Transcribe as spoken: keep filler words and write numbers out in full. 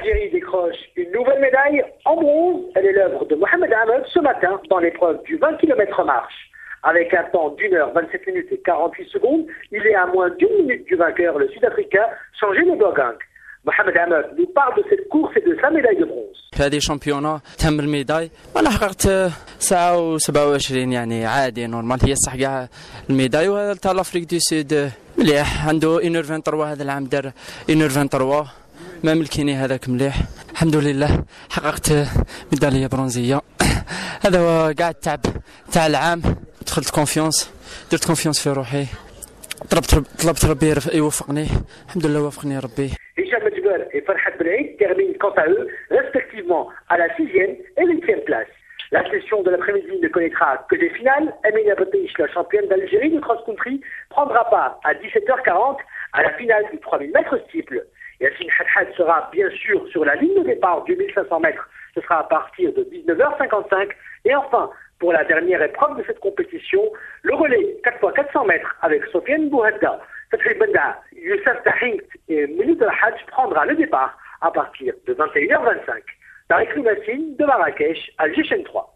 L'Algérie décroche une nouvelle médaille en bronze. Elle est l'œuvre de Mohamed Ahmed ce matin dans l'épreuve du vingt kilomètres marche. Avec un temps d'une heure vingt-sept minutes et quarante-huit secondes, il est à moins d'une minute du vainqueur, le Sud-Africain Sangene Bogang. Mohamed Ahmed nous parle de cette course et de sa médaille de bronze. في هذه شامبيونا تم الميداي انا حققت ساعة وسبعة وعشرين يعني عادي نورمال هي صح كاع الميداي. وهذا تاع لافريك دو سود مليح عنده واحد أربعة وعشرين هذا العام دار واحد أربعة وعشرين ما ملكيني هذاك مليح الحمد لله حققت ميدالية برونزية. هذا هو كاع التعب تاع العام دخلت كونفيونس درت كونفيونس في روحي طلبت طلبت ربي يوفقني الحمد لله وفقني ربي. Hicham Medjugorje et Farhat Belaïd terminent quant à eux respectivement à la sixième et huitième place. La session de l'après-midi ne connaîtra que des finales. Emilia Boteich, la championne d'Algérie de cross-country, prendra part à dix-sept heures quarante à la finale du trois mille mètres steeple. Yassine Hadhad sera bien sûr sur la ligne de départ du mille cinq cents mètres. Ce sera à partir de dix-neuf heures cinquante-cinq. Et enfin, pour la dernière épreuve de cette compétition, le relais quatre fois quatre cents mètres avec Sofiane Bouhadda, Fatri Benda, Youssef Tahingt et Mouloud Al-Hajj prendra le départ à partir de vingt et une heures vingt-cinq. Tariq Lounassine de Marrakech, Alger Chaîne trois.